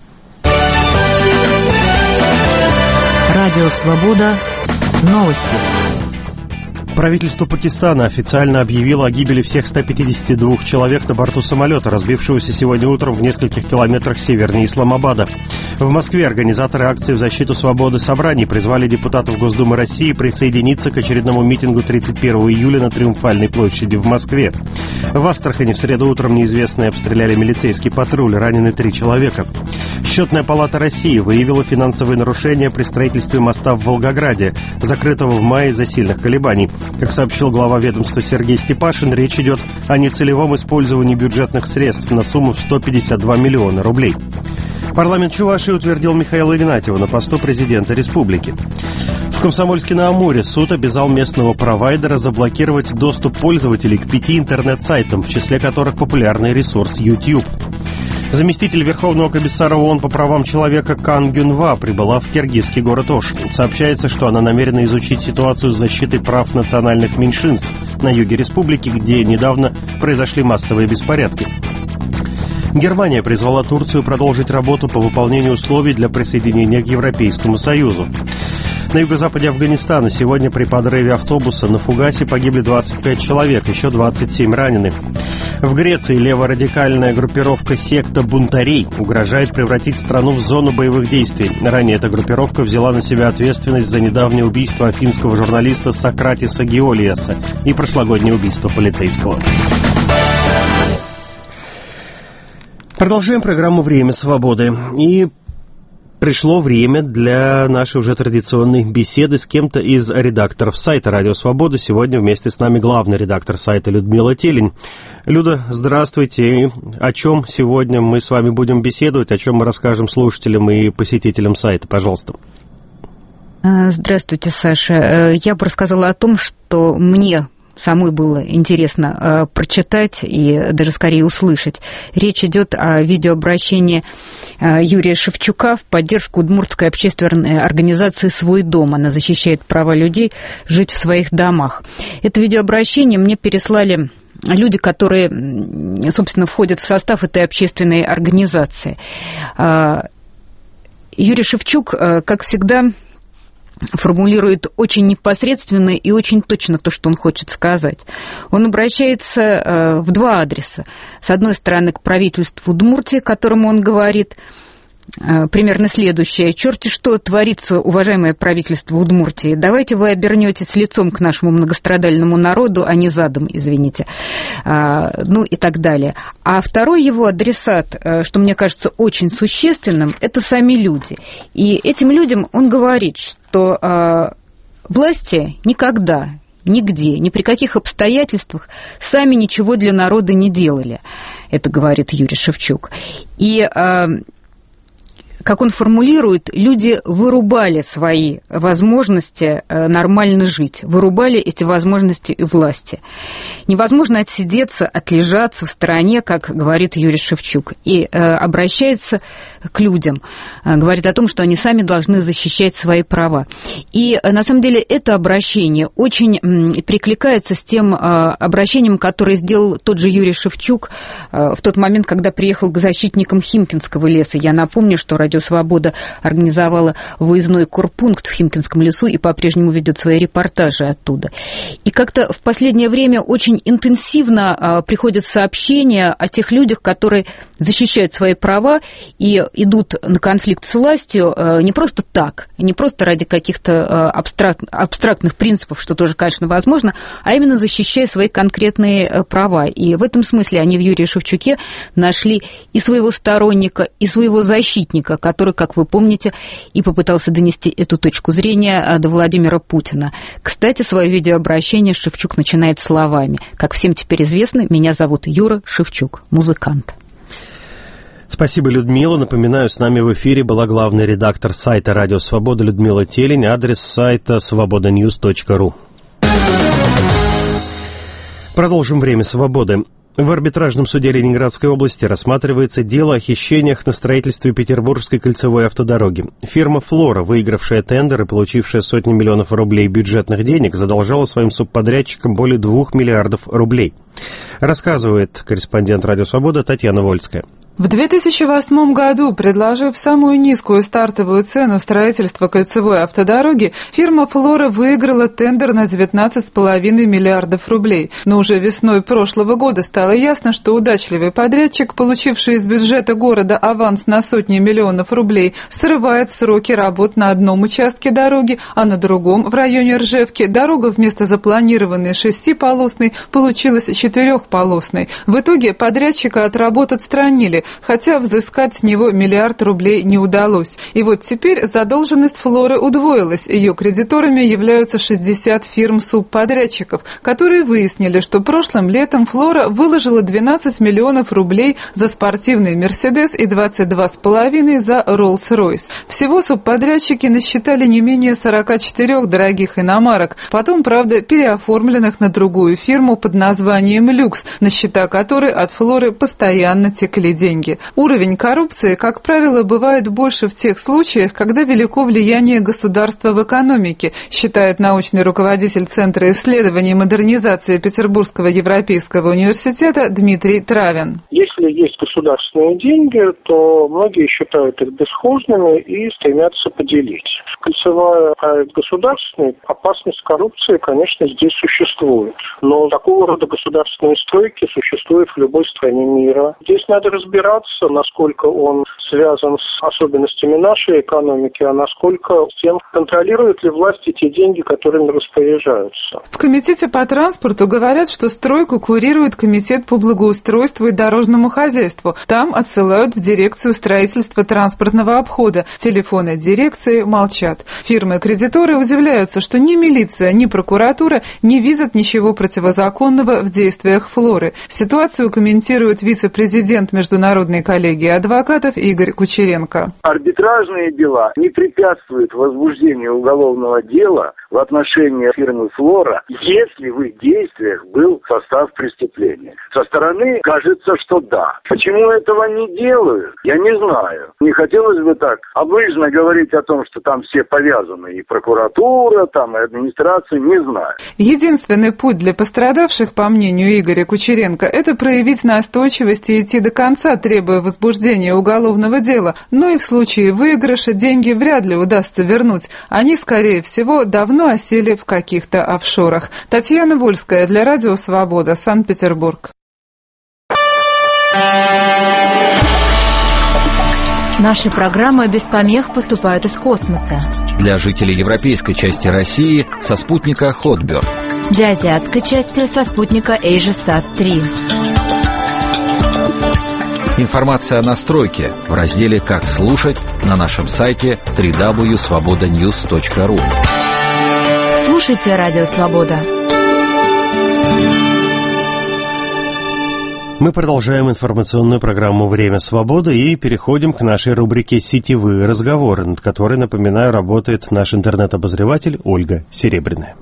Радио Свобода. Новости. Правительство Пакистана официально объявило о гибели всех ста пятидесяти двух человек на борту самолета, разбившегося сегодня утром в нескольких километрах севернее Исламабада. В Москве организаторы акции в защиту свободы собраний призвали депутатов Госдумы России присоединиться к очередному митингу тридцать первого июля на Триумфальной площади в Москве. В Астрахани в среду утром неизвестные обстреляли милицейский патруль, ранены три человека. Счетная палата России выявила финансовые нарушения при строительстве моста в Волгограде, закрытого в мае из-за сильных колебаний. Как сообщил глава ведомства Сергей Степашин, речь идет о нецелевом использовании бюджетных средств на сумму в сто пятьдесят два миллиона рублей. Парламент Чувашии утвердил Михаила Игнатьева на посту президента республики. В Комсомольске-на-Амуре суд обязал местного провайдера заблокировать доступ пользователей к пяти интернет-сайтам, в числе которых популярный ресурс YouTube. Заместитель Верховного комиссара ООН по правам человека Кан Гюнва прибыла в киргизский город Ош. Сообщается, что она намерена изучить ситуацию с защитой прав национальных меньшинств на юге республики, где недавно произошли массовые беспорядки. Германия призвала Турцию продолжить работу по выполнению условий для присоединения к Европейскому Союзу. На юго-западе Афганистана сегодня при подрыве автобуса на фугасе погибли двадцать пять человек, еще двадцать семь ранены. В Греции леворадикальная группировка «Секта бунтарей» угрожает превратить страну в зону боевых действий. Ранее эта группировка взяла на себя ответственность за недавнее убийство афинского журналиста Сократиса Геолиаса и прошлогоднее убийство полицейского. Продолжаем программу «Время свободы». И пришло время для нашей уже традиционной беседы с кем-то из редакторов сайта «Радио Свобода». Сегодня вместе с нами главный редактор сайта Людмила Телень. Люда, здравствуйте. О чем сегодня мы с вами будем беседовать, о чем мы расскажем слушателям и посетителям сайта? Пожалуйста. Здравствуйте, Саша. Я бы рассказала о том, что мне самой было интересно э, прочитать и даже скорее услышать. Речь идет о видеообращении э, Юрия Шевчука в поддержку удмуртской общественной организации «Свой дом». Она защищает права людей жить в своих домах. Это видеообращение мне переслали люди, которые, собственно, входят в состав этой общественной организации. Э, Юрий Шевчук, э, как всегда, формулирует очень непосредственно и очень точно то, что он хочет сказать. Он обращается в два адреса. С одной стороны, к правительству Удмуртии, которому он говорит примерно следующее: черти что творится, уважаемое правительство Удмуртии, давайте вы обернетесь лицом к нашему многострадальному народу, а не задом, извините, ну и так далее. А второй его адресат, что мне кажется очень существенным, это сами люди. И этим людям он говорит, что власти никогда, нигде, ни при каких обстоятельствах сами ничего для народа не делали. Это говорит Юрий Шевчук. И как он формулирует, люди вырубали свои возможности нормально жить, вырубали эти возможности и власти. Невозможно отсидеться, отлежаться в стороне, как говорит Юрий Шевчук, и обращается к людям, говорит о том, что они сами должны защищать свои права. И на самом деле это обращение очень перекликается с тем обращением, которое сделал тот же Юрий Шевчук в тот момент, когда приехал к защитникам Химкинского леса. Я напомню, что Радио Свобода организовала выездной корпункт в Химкинском лесу и по-прежнему ведет свои репортажи оттуда. И как-то в последнее время очень интенсивно приходят сообщения о тех людях, которые защищают свои права и идут на конфликт с властью не просто так, не просто ради каких-то абстракт, абстрактных принципов, что тоже, конечно, возможно, а именно защищая свои конкретные права. И в этом смысле они в Юрии Шевчуке нашли и своего сторонника, и своего защитника, который, как вы помните, и попытался донести эту точку зрения до Владимира Путина. Кстати, свое видеообращение Шевчук начинает словами: «Как всем теперь известно, меня зовут Юра Шевчук, музыкант». Спасибо, Людмила. Напоминаю, с нами в эфире была главный редактор сайта «Радио Свобода» Людмила Телень. Адрес сайта свобода ньюс точка ру. Продолжим «Время свободы». В арбитражном суде Ленинградской области рассматривается дело о хищениях на строительстве Петербургской кольцевой автодороги. Фирма «Флора», выигравшая тендер и получившая сотни миллионов рублей бюджетных денег, задолжала своим субподрядчикам более двух миллиардов рублей. Рассказывает корреспондент «Радио Свобода» Татьяна Вольская. В две тысячи восьмом году, предложив самую низкую стартовую цену строительства кольцевой автодороги, фирма «Флора» выиграла тендер на девятнадцать с половиной миллиардов рублей. Но уже весной прошлого года стало ясно, что удачливый подрядчик, получивший из бюджета города аванс на сотни миллионов рублей, срывает сроки работ на одном участке дороги, а на другом, в районе Ржевки, дорога вместо запланированной шестиполосной получилась четырехполосной. В итоге подрядчика от работ отстранили, флоры, хотя взыскать с него миллиард рублей не удалось. И вот теперь задолженность флоры удвоилась. Ее кредиторами являются шестьдесят фирм-субподрядчиков, которые выяснили, что прошлым летом флора выложила двенадцать миллионов рублей за спортивный «Мерседес» и двадцать два с половиной за «Роллс-Ройс». Всего субподрядчики насчитали не менее сорок четыре дорогих иномарок, потом, правда, переоформленных на другую фирму под названием «Люкс», на счета которой от флоры постоянно текли деньги. Уровень коррупции, как правило, бывает больше в тех случаях, когда велико влияние государства в экономике, считает научный руководитель Центра исследований и модернизации Петербургского европейского университета Дмитрий Травин. Если есть государственные деньги, то многие считают их бесхозными и стремятся поделить. Кольцевая проект государственный, опасность коррупции, конечно, здесь существует. Но такого рода государственные стройки существуют в любой стране мира. Здесь надо разбираться, насколько он связан с особенностями нашей экономики, а насколько с тем, контролируют ли власти те деньги, которыми распоряжаются. В Комитете по транспорту говорят, что стройку курирует Комитет по благоустройству и дорожному хозяйству. Там отсылают в дирекцию строительства транспортного обхода. Телефоны дирекции молчат. Фирмы-кредиторы удивляются, что ни милиция, ни прокуратура не видят ничего противозаконного в действиях флоры. Ситуацию комментирует вице-президент Международной коллегии адвокатов Игорь Кучеренко. Арбитражные дела не препятствуют возбуждению уголовного дела в отношении фирмы «Флора», если в их действиях был состав преступления. Со стороны кажется, что да. Почему этого не делают, я не знаю. Не хотелось бы так облыжно говорить о том, что там все повязаны, и прокуратура, там, и администрация, не знаю. Единственный путь для пострадавших, по мнению Игоря Кучеренко, это проявить настойчивость и идти до конца, требуя возбуждения уголовного дела. Но и в случае выигрыша деньги вряд ли удастся вернуть. Они, скорее всего, давно осели в каких-то офшорах. Татьяна Вольская для Радио Свобода, Санкт-Петербург. Наши программы без помех поступают из космоса. Для жителей европейской части России со спутника Хотберд. Для азиатской части со спутника AsiaSat три. Информация о настройке в разделе «Как слушать» на нашем сайте дабл ю дабл ю дабл ю точка свобода ньюс точка ру. Слушайте Радио Свобода. Мы продолжаем информационную программу «Время свободы» и переходим к нашей рубрике «Сетевые разговоры», над которой, напоминаю, работает наш интернет-обозреватель Ольга Серебряная.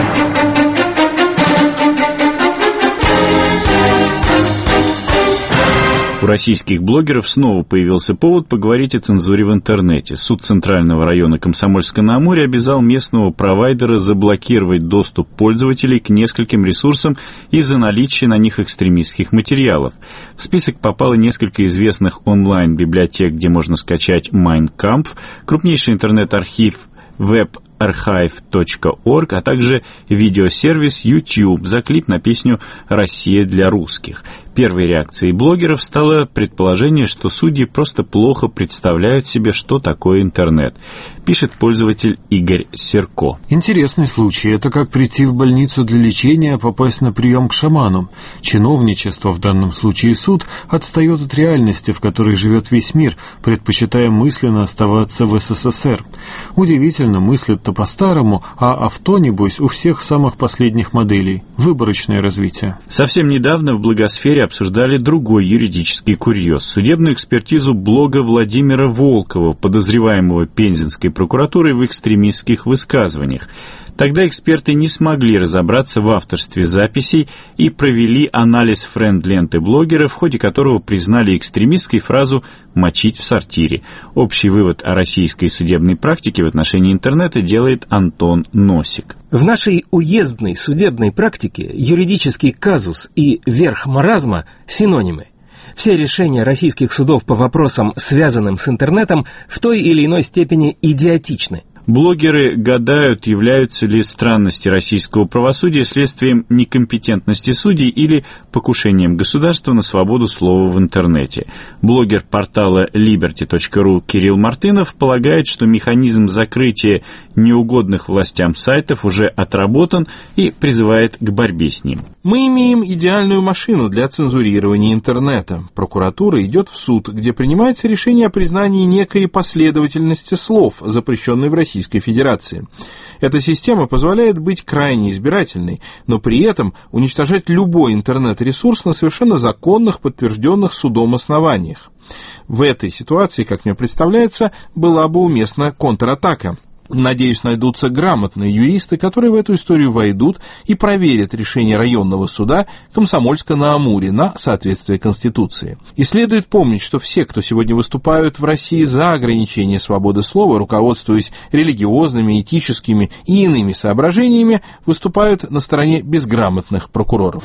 У российских блогеров снова появился повод поговорить о цензуре в интернете. Суд Центрального района Комсомольска-на-Амуре обязал местного провайдера заблокировать доступ пользователей к нескольким ресурсам из-за наличия на них экстремистских материалов. В список попало несколько известных онлайн-библиотек, где можно скачать Mein Kampf, крупнейший интернет-архив веб архив точка орг, а также видеосервис YouTube за клип на песню «Россия для русских». Первой реакцией блогеров стало предположение, что судьи просто плохо представляют себе, что такое интернет, пишет пользователь Игорь Серко. Интересный случай. Это как прийти в больницу для лечения, а попасть на прием к шаману. Чиновничество, в данном случае суд, отстает от реальности, в которой живет весь мир, предпочитая мысленно оставаться в СССР. Удивительно, мыслят-то по-старому, а авто, небось, у всех самых последних моделей. Выборочное развитие. Совсем недавно в блогосфере обсуждали другой юридический курьез. Судебную экспертизу блога Владимира Волкова, подозреваемого Пензенской прокуратурой в экстремистских высказываниях. Тогда эксперты не смогли разобраться в авторстве записей и провели анализ френд-ленты блогера, в ходе которого признали экстремистской фразу «мочить в сортире». Общий вывод о российской судебной практике в отношении интернета делает Антон Носик. В нашей уездной судебной практике юридический казус и верх маразма – синонимы. Все решения российских судов по вопросам, связанным с интернетом, в той или иной степени идиотичны. Блогеры гадают, являются ли странности российского правосудия следствием некомпетентности судей или покушением государства на свободу слова в интернете. Блогер портала либерти точка ру Кирилл Мартынов полагает, что механизм закрытия неугодных властям сайтов уже отработан и призывает к борьбе с ним. Мы имеем идеальную машину для цензурирования интернета. Прокуратура идет в суд, где принимается решение о признании некой последовательности слов, запрещенной в Российской Федерации. Эта система позволяет быть крайне избирательной, но при этом уничтожать любой интернет-ресурс на совершенно законных, подтвержденных судом основаниях. В этой ситуации, как мне представляется, была бы уместна контратака. Надеюсь, найдутся грамотные юристы, которые в эту историю войдут и проверят решение районного суда Комсомольска-на-Амуре на соответствие Конституции. И следует помнить, что все, кто сегодня выступают в России за ограничение свободы слова, руководствуясь религиозными, этическими и иными соображениями, выступают на стороне безграмотных прокуроров.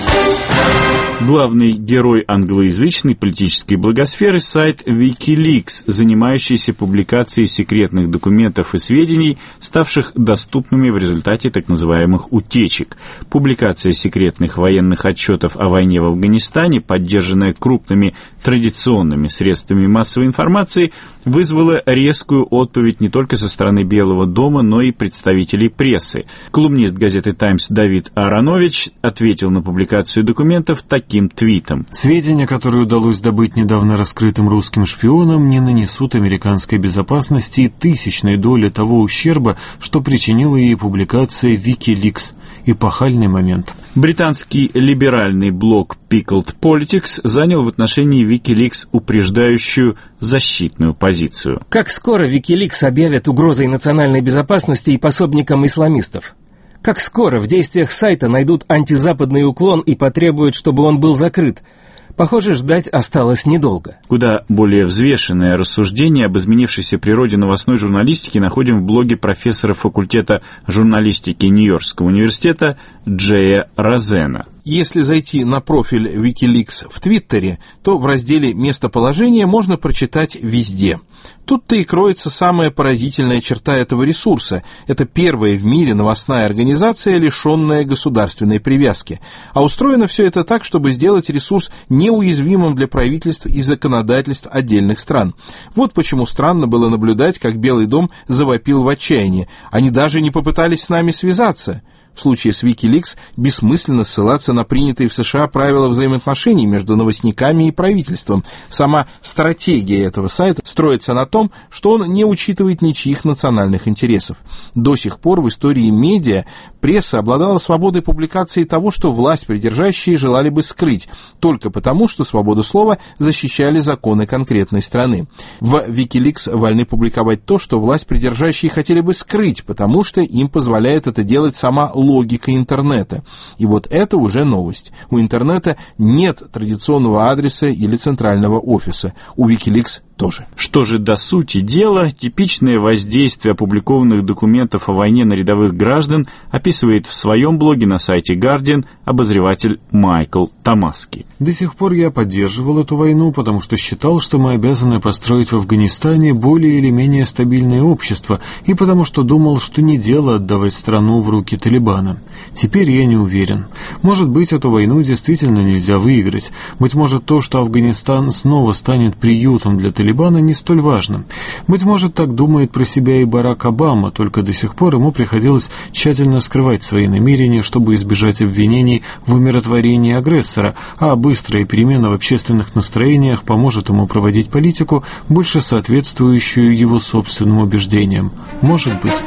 Главный герой англоязычной политической благосферы — сайт Wikileaks, занимающийся публикацией секретных документов и сведений, ставших доступными в результате так называемых утечек. Публикация секретных военных отчетов о войне в Афганистане, поддержанная крупными традиционными средствами массовой информации, вызвала резкую отповедь не только со стороны Белого дома, но и представителей прессы. Колумнист газеты «Таймс» Давид Аронович ответил на публикацию документов таким твитом. Сведения, которые удалось добыть недавно раскрытым русским шпионам, не нанесут американской безопасности и тысячной доли того ущерба, что причинила ей публикация Wikileaks. Эпохальный момент. Британский либеральный блог Pickled Politics занял в отношении Wikileaks упреждающую защитную позицию. Как скоро Wikileaks объявят угрозой национальной безопасности и пособником исламистов? Как скоро в действиях сайта найдут антизападный уклон и потребуют, чтобы он был закрыт? Похоже, ждать осталось недолго. Куда более взвешенное рассуждение об изменившейся природе новостной журналистики находим в блоге профессора факультета журналистики Нью-Йоркского университета Джея Розена. Если зайти на профиль Wikileaks в Твиттере, то в разделе «Местоположение» можно прочитать везде. Тут-то и кроется самая поразительная черта этого ресурса. Это первая в мире новостная организация, лишенная государственной привязки. А устроено все это так, чтобы сделать ресурс неуязвимым для правительств и законодательств отдельных стран. Вот почему странно было наблюдать, как Белый дом завопил в отчаянии. Они даже не попытались с нами связаться. В случае с Wikileaks бессмысленно ссылаться на принятые в США правила взаимоотношений между новостниками и правительством. Сама стратегия этого сайта строится на том, что он не учитывает ничьих национальных интересов. До сих пор в истории медиа пресса обладала свободой публикации того, что власть придержащие желали бы скрыть, только потому, что свободу слова защищали законы конкретной страны. В Wikileaks вольны публиковать то, что власть придержащие хотели бы скрыть, потому что им позволяет это делать сама логика интернета. И вот это уже новость. У интернета нет традиционного адреса или центрального офиса. У Wikileaks тоже. Что же до сути дела, типичное воздействие опубликованных документов о войне на рядовых граждан описывает в своем блоге на сайте Guardian обозреватель Майкл Томаски. До сих пор я поддерживал эту войну, потому что считал, что мы обязаны построить в Афганистане более или менее стабильное общество, и потому что думал, что не дело отдавать страну в руки Талибана. Теперь я не уверен. Может быть, эту войну действительно нельзя выиграть. Быть может, то, что Афганистан снова станет приютом для Талибана, не столь важно. Быть может, так думает про себя и Барак Обама, только до сих пор ему приходилось тщательно скрывать свои намерения, чтобы избежать обвинений в умиротворении агрессора, а быстрая перемена в общественных настроениях поможет ему проводить политику, больше соответствующую его собственным убеждениям. Может быть.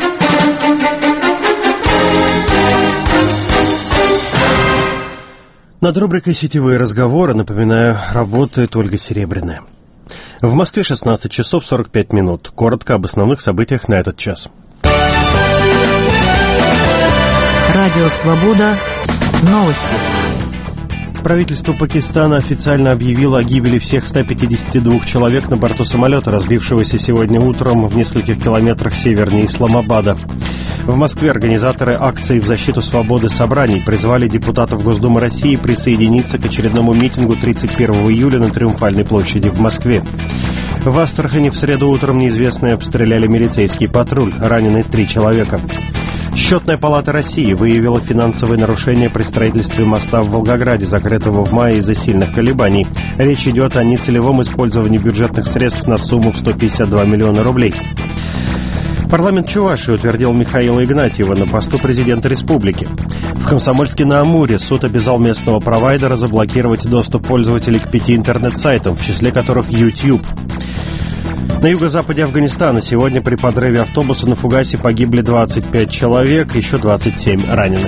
Над рубрикой «Сетевые разговоры», напоминаю, работает Ольга Серебряная. В Москве шестнадцать часов сорок пять минут. Коротко об основных событиях на этот час. Радио «Свобода». Новости. Правительство Пакистана официально объявило о гибели всех ста пятидесяти двух человек на борту самолета, разбившегося сегодня утром в нескольких километрах севернее Исламабада. В Москве организаторы акции в защиту свободы собраний призвали депутатов Госдумы России присоединиться к очередному митингу тридцать первого июля на Триумфальной площади в Москве. В Астрахани в среду утром неизвестные обстреляли милицейский патруль. Ранены три человека. Счетная палата России выявила финансовые нарушения при строительстве моста в Волгограде, закрытого в мае из-за сильных колебаний. Речь идет о нецелевом использовании бюджетных средств на сумму в сто пятьдесят два миллиона рублей. Парламент Чувашии утвердил Михаила Игнатьева на посту президента республики. В Комсомольске-на-Амуре суд обязал местного провайдера заблокировать доступ пользователей к пяти интернет-сайтам, в числе которых YouTube. На юго-западе Афганистана сегодня при подрыве автобуса на фугасе погибли двадцать пять человек, еще двадцать семь ранены.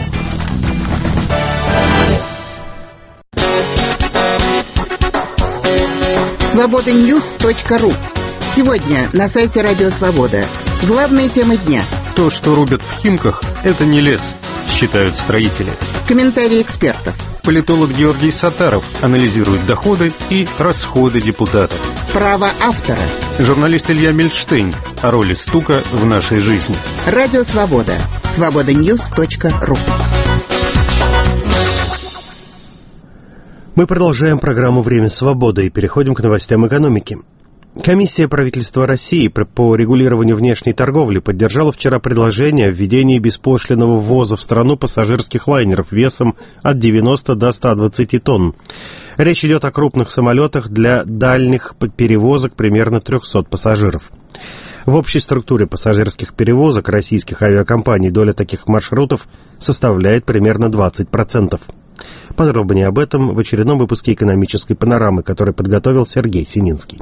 свобода ньюс точка ру. Сегодня на сайте Радио Свобода. Главные темы дня. То, что рубят в Химках, это не лес, считают строители. Комментарии экспертов. Политолог Георгий Саттаров анализирует доходы и расходы депутатов. Право автора. Журналист Илья Мельштейн о роли стука в нашей жизни. Радио Свобода. свобода ньюс точка ру. Мы продолжаем программу «Время свободы» и переходим к новостям экономики. Комиссия правительства России по регулированию внешней торговли поддержала вчера предложение о введении беспошлинного ввоза в страну пассажирских лайнеров весом от девяноста до ста двадцати тонн. Речь идет о крупных самолетах для дальних перевозок примерно трехсот пассажиров. В общей структуре пассажирских перевозок российских авиакомпаний доля таких маршрутов составляет примерно двадцать процентов. Подробнее об этом в очередном выпуске «Экономической панорамы», который подготовил Сергей Сининский.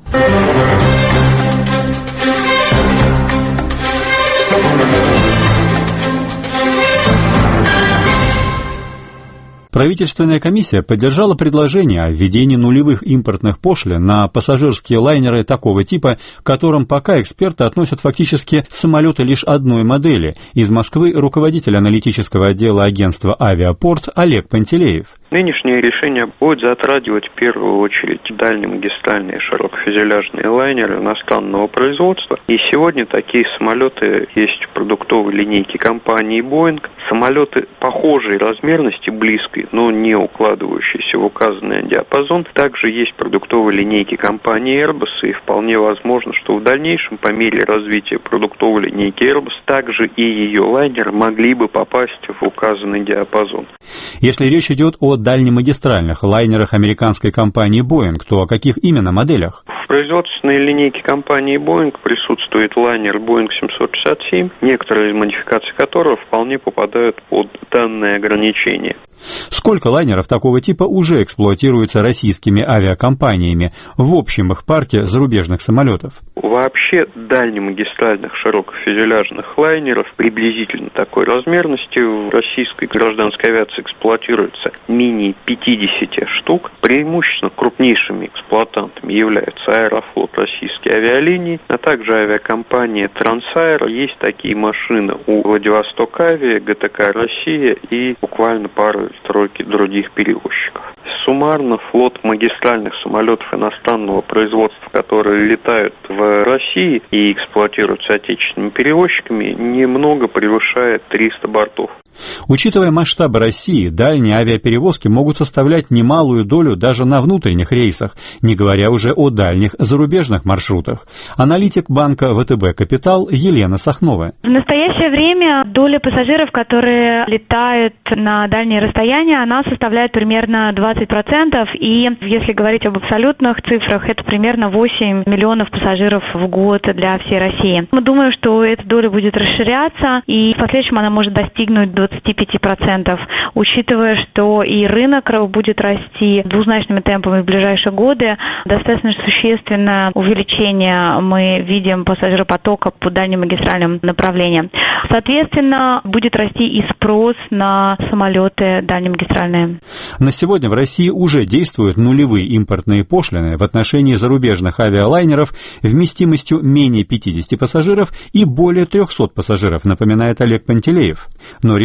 Правительственная комиссия поддержала предложение о введении нулевых импортных пошлин на пассажирские лайнеры такого типа, к которым пока эксперты относят фактически самолеты лишь одной модели. Из Москвы руководитель аналитического отдела агентства «Авиапорт» Олег Пантелеев. Нынешнее решение будет затрагивать в первую очередь дальнемагистральные широкофюзеляжные лайнеры иностранного производства. И сегодня такие самолеты есть в продуктовой линейке компании Boeing. Самолеты похожей размерности, близкой, но не укладывающиеся в указанный диапазон. Также есть продуктовые линейки компании Airbus, и вполне возможно, что в дальнейшем, по мере развития продуктовой линейки Airbus, также и ее лайнеры могли бы попасть в указанный диапазон. Если речь идет о дальнемагистральных лайнерах американской компании Boeing, то о каких именно моделях? В производственной линейке компании Boeing присутствует лайнер Boeing семьсот шестьдесят семь, некоторые из модификаций которого вполне попадают под данное ограничение. Сколько лайнеров такого типа уже эксплуатируется российскими авиакомпаниями в общем их парке зарубежных самолетов? Вообще дальнемагистральных широкофюзеляжных лайнеров приблизительно такой размерности в российской гражданской авиации эксплуатируется менее пятидесяти штук. Преимущественно крупнейшими эксплуатантами являются Аэрофлот, Российские авиалинии, а также авиакомпания Трансаэро. Есть такие машины у Владивосток Авиа, ГТК Россия и буквально пару тройки других перевозчиков. Суммарно флот магистральных самолетов иностранного производства, которые летают в России и эксплуатируются отечественными перевозчиками, немного превышает триста бортов. Учитывая масштабы России, дальние авиаперевозки могут составлять немалую долю даже на внутренних рейсах, не говоря уже о дальних зарубежных маршрутах. Аналитик банка ВТБ «Капитал» Елена Сахнова. В настоящее время доля пассажиров, которые летают на дальние расстояния, она составляет примерно двадцать процентов, и если говорить об абсолютных цифрах, это примерно восемь миллионов пассажиров в год для всей России. Мы думаем, что эта доля будет расширяться, и в последующем она может достигнуть двадцати пяти процентов, учитывая, что и рынок будет расти двузначными темпами в ближайшие годы. Достаточно существенное увеличение мы видим пассажиропотока по дальним магистральным направлениям. Соответственно, будет расти и спрос на самолеты дальнемагистральные. На сегодня в России уже действуют нулевые импортные пошлины в отношении зарубежных авиалайнеров вместимостью менее пятидесяти пассажиров и более трехсот пассажиров, напоминает Олег Пантелеев. Но решение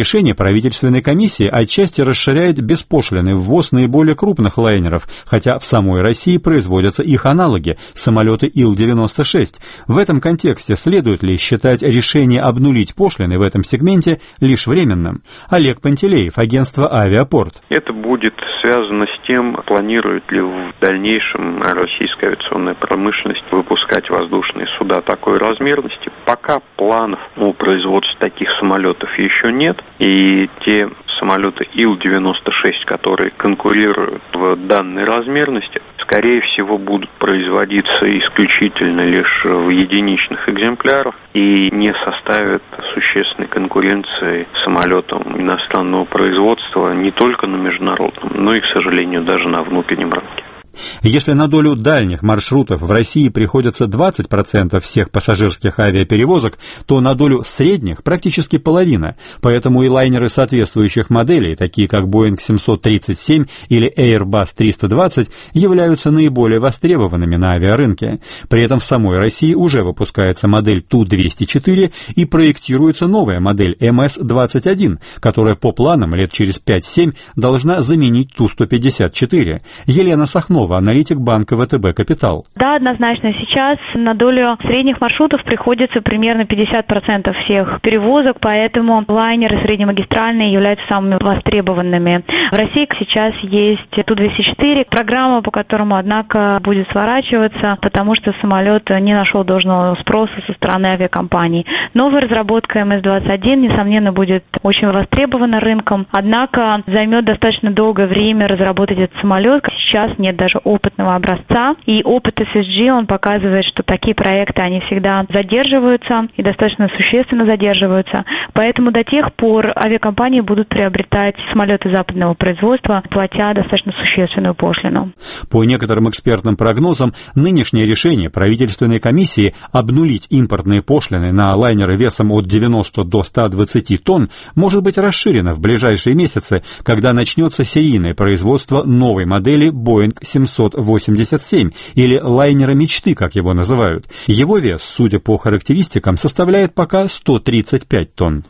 Решение правительственной комиссии отчасти расширяет беспошлинный ввоз наиболее крупных лайнеров, хотя в самой России производятся их аналоги – самолеты Ил девяносто шесть. В этом контексте следует ли считать решение обнулить пошлины в этом сегменте лишь временным? Олег Пантелеев, агентство «Авиапорт». Это будет связано с тем, планирует ли в дальнейшем российская авиационная промышленность выпускать воздушные суда такой размерности. Пока планов по производству таких самолетов еще нет, и те самолеты Ил девяносто шесть, которые конкурируют в данной размерности, скорее всего, будут производиться исключительно лишь в единичных экземплярах и не составят существенной конкуренции самолетам иностранного производства не только на международном, но и, к сожалению, даже на внутреннем рынке. Если на долю дальних маршрутов в России приходится двадцать процентов всех пассажирских авиаперевозок, то на долю средних практически половина. Поэтому и лайнеры соответствующих моделей, такие как Боинг семьсот тридцать семь или Airbus триста двадцать, являются наиболее востребованными на авиарынке. При этом в самой России уже выпускается модель Ту двести четыре и проектируется новая модель Эм Эс двадцать один, которая по планам лет через пять-семь должна заменить Ту сто пятьдесят четыре. Елена Сахнова, аналитик банка вэ тэ бэ «Капитал». Да, однозначно. Сейчас на долю средних маршрутов приходится примерно пятьдесят процентов всех перевозок, поэтому лайнеры среднемагистральные являются самыми востребованными. В России сейчас есть Ту двести четыре, программа, по которому, однако, будет сворачиваться, потому что самолет не нашел должного спроса со стороны авиакомпаний. Новая разработка Эм Эс двадцать один, несомненно, будет очень востребована рынком, однако займет достаточно долгое время разработать этот самолет. Сейчас нет даже опытного образца, и опыт эс эс джи, он показывает, что такие проекты, они всегда задерживаются и достаточно существенно задерживаются, поэтому до тех пор авиакомпании будут приобретать самолеты западного производства, платя достаточно существенную пошлину. По некоторым экспертным прогнозам, нынешнее решение правительственной комиссии обнулить импортные пошлины на лайнеры весом от девяноста до ста двадцати тонн может быть расширено в ближайшие месяцы, когда начнется серийное производство новой модели Боинг семьсот восемьдесят семь, или лайнера мечты, как его называют. Его вес, судя по характеристикам, составляет пока сто тридцать пять тонн.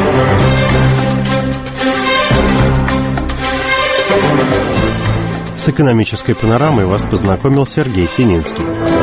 С экономической панорамой вас познакомил Сергей Сининский.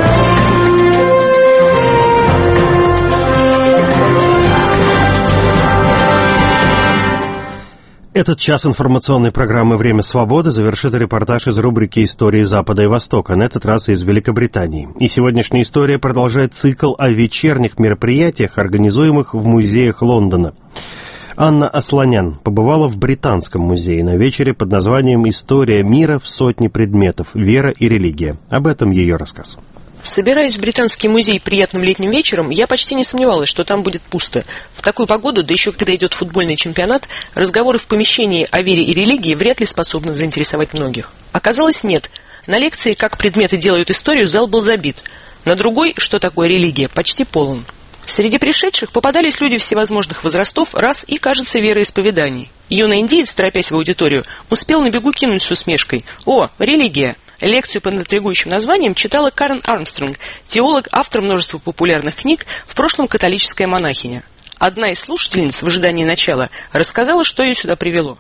Этот час информационной программы «Время свободы» завершит репортаж из рубрики «Истории Запада и Востока», на этот раз из Великобритании. И сегодняшняя история продолжает цикл о вечерних мероприятиях, организуемых в музеях Лондона. Анна Асланян побывала в Британском музее на вечере под названием «История мира в сотне предметов. Вера и религия». Об этом ее рассказ. Собираясь в Британский музей приятным летним вечером, я почти не сомневалась, что там будет пусто. В такую погоду, да еще когда идет футбольный чемпионат, разговоры в помещении о вере и религии вряд ли способны заинтересовать многих. Оказалось, нет. На лекции «Как предметы делают историю» зал был забит. На другой «Что такое религия?» почти полон. Среди пришедших попадались люди всевозможных возрастов, рас и, кажется, вероисповеданий. Юный индиец, торопясь в аудиторию, успел на бегу кинуть с усмешкой: «О, религия!» Лекцию под интригующим названием читала Карен Армстронг, теолог, автор множества популярных книг, в прошлом католическая монахиня. Одна из слушательниц в ожидании начала рассказала, что ее сюда привело.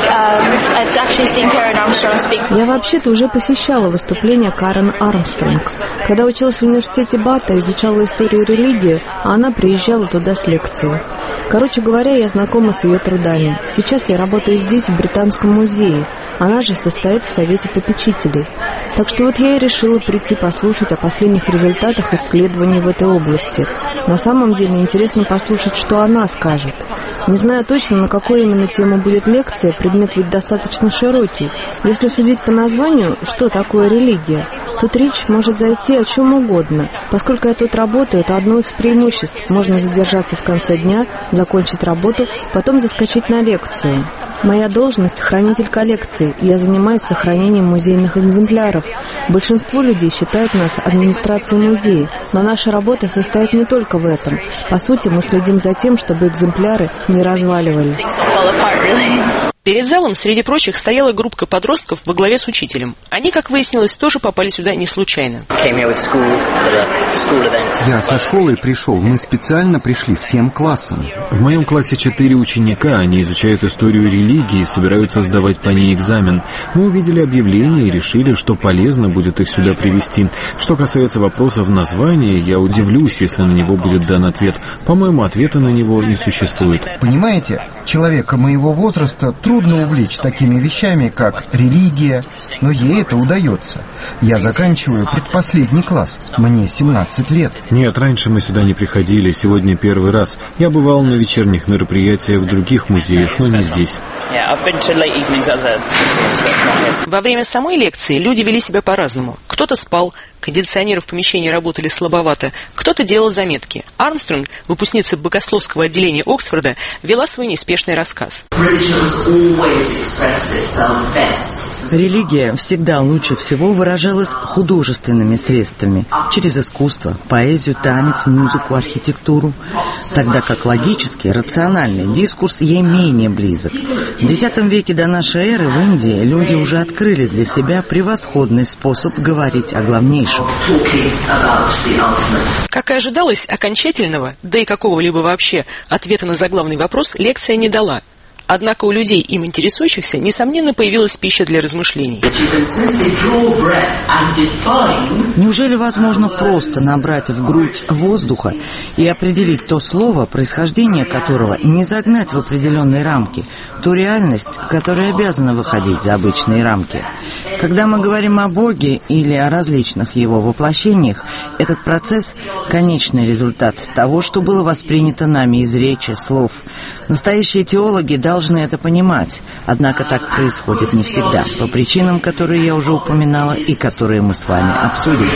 Я вообще-то уже посещала выступление Карен Армстронг. Когда училась в университете Бата, изучала историю религии, а она приезжала туда с лекцией. Короче говоря, я знакома с ее трудами. Сейчас я работаю здесь, в Британском музее. Она же состоит в Совете попечителей. Так что вот я и решила прийти послушать о последних результатах исследований в этой области. На самом деле интересно послушать, что она скажет. Не знаю точно, на какую именно тему будет лекция, предмет ведь достаточно широкий. Если судить по названию, что такое религия, тут речь может зайти о чем угодно. Поскольку я тут работаю, это одно из преимуществ. Можно задержаться в конце дня, закончить работу, потом заскочить на лекцию. Моя должность – хранитель коллекции, и я занимаюсь сохранением музейных экземпляров. Большинство людей считают нас администрацией музея, но наша работа состоит не только в этом. По сути, мы следим за тем, чтобы экземпляры не разваливались. Перед залом среди прочих стояла группа подростков во главе с учителем. Они, как выяснилось, тоже попали сюда не случайно. Я со школы пришел. Мы специально пришли всем классом. В моем классе четыре ученика. Они изучают историю религии и собираются сдавать по ней экзамен. Мы увидели объявление и решили, что полезно будет их сюда привести. Что касается вопросов названия, я удивлюсь, если на него будет дан ответ. По-моему, ответа на него не существует. Понимаете, человека моего возраста трудно увлечь такими вещами, как религия, но ей это удается. Я заканчиваю предпоследний класс. Мне семнадцать лет. Нет, раньше мы сюда не приходили. Сегодня первый раз. Я бывал на вечерних мероприятиях в других музеях, но не здесь. Во время самой лекции люди вели себя по-разному. Кто-то спал, кондиционеры в помещении работали слабовато, кто-то делал заметки. Армстронг, выпускница богословского отделения Оксфорда, вела свой неспешный рассказ. Религия всегда лучше всего выражалась художественными средствами, через искусство, поэзию, танец, музыку, архитектуру, тогда как логический, рациональный дискурс ей менее близок. В десятом веке до нашей эры в Индии люди уже открыли для себя превосходный способ говорить о главнейшем. Как и ожидалось, окончательного, да и какого-либо вообще, ответа на заглавный вопрос лекция не дала. Однако у людей, им интересующихся, несомненно, появилась пища для размышлений. Неужели возможно просто набрать в грудь воздуха и определить то слово, происхождение которого не загнать в определенные рамки, ту реальность, которая обязана выходить за обычные рамки? Когда мы говорим о Боге или о различных его воплощениях, этот процесс – конечный результат того, что было воспринято нами из речи, слов. Настоящие теологи должны это понимать, однако так происходит не всегда, по причинам, которые я уже упоминала и которые мы с вами обсудим.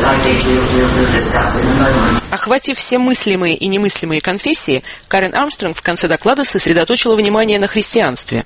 Охватив все мыслимые и немыслимые конфессии, Карен Армстронг в конце доклада сосредоточила внимание на христианстве.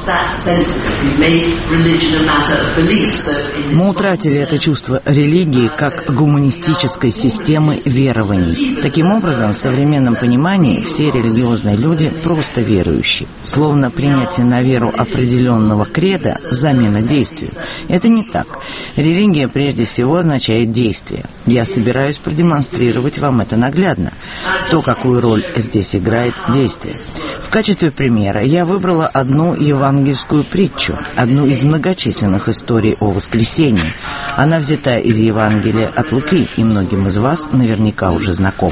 Мы утратили это чувство религии как гуманистической системы верований. Таким образом, в современном понимании все религиозные люди просто верующие. Словно принятие на веру определенного креда – замена действию. Это не так. Религия прежде всего означает действие. Я собираюсь продемонстрировать вам это наглядно. То, какую роль здесь играет действие. В качестве примера я выбрала одну евангельскую притчу, одну из многочисленных историй о воскресении. Она взята из Евангелия от Луки, и многим из вас наверняка уже знакома.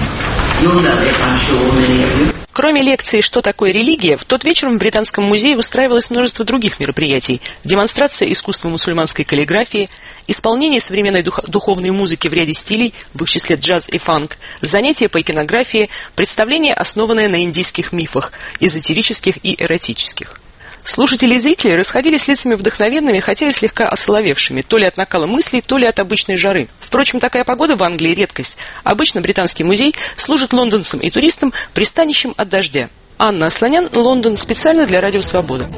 Кроме лекции «Что такое религия», в тот вечер в Британском музее устраивалось множество других мероприятий. Демонстрация искусства мусульманской каллиграфии, исполнение современной дух- духовной музыки в ряде стилей, в их числе джаз и фанк, занятия по иконографии, представление, основанное на индийских мифах, эзотерических и эротических. Слушатели и зрители расходились лицами вдохновенными, хотя и слегка осоловевшими, то ли от накала мыслей, то ли от обычной жары. Впрочем, такая погода в Англии редкость. Обычно Британский музей служит лондонцам и туристам пристанищем от дождя. Анна Асланян, Лондон, специально для Радио Свобода.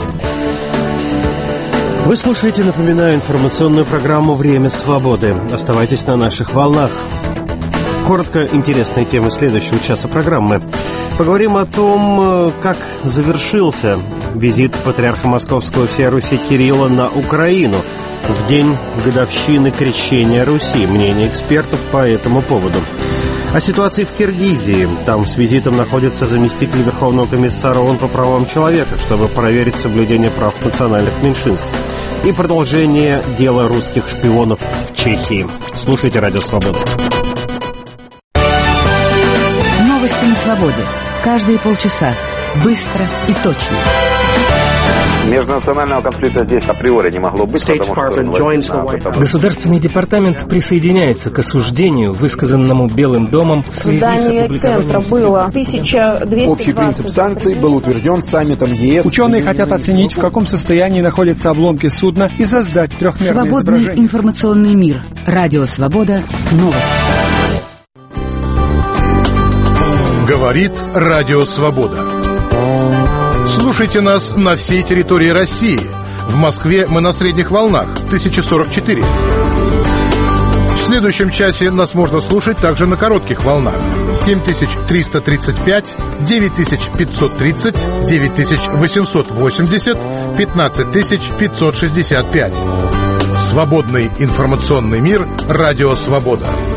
Вы слушаете, напоминаю, информационную программу «Время свободы». Оставайтесь на наших волнах. Коротко интересные темы следующего часа программы. Поговорим о том, как завершился визит патриарха Московского всея Руси Кирилла на Украину в день годовщины крещения Руси. Мнение экспертов по этому поводу. О ситуации в Киргизии. Там с визитом находится заместитель Верховного комиссара ООН по правам человека, чтобы проверить соблюдение прав национальных меньшинств. И продолжение дела русских шпионов в Чехии. Слушайте «Радио Свобода». Новости на свободе. Каждые полчаса. Быстро и точно. Межнационального конфликта здесь априори не могло быть, потому что... Государственный департамент присоединяется к осуждению, высказанному Белым домом в связи с опубликованием... было тысяча двести Общий принцип санкций был утвержден саммитом ЕС. Ученые хотят оценить, в каком состоянии находятся обломки судна и создать трехмерное Свободный изображение. информационный мир. Радио Свобода. Новости. Говорит Радио Свобода. Слушайте нас на всей территории России. В Москве мы на средних волнах тысяча сорок четыре. В следующем часе нас можно слушать также на коротких волнах. семь тысяч триста тридцать пять, девять тысяч пятьсот тридцать, девять тысяч восемьсот восемьдесят, пятнадцать тысяч пятьсот шестьдесят пять. Свободный информационный мир. Радио «Свобода».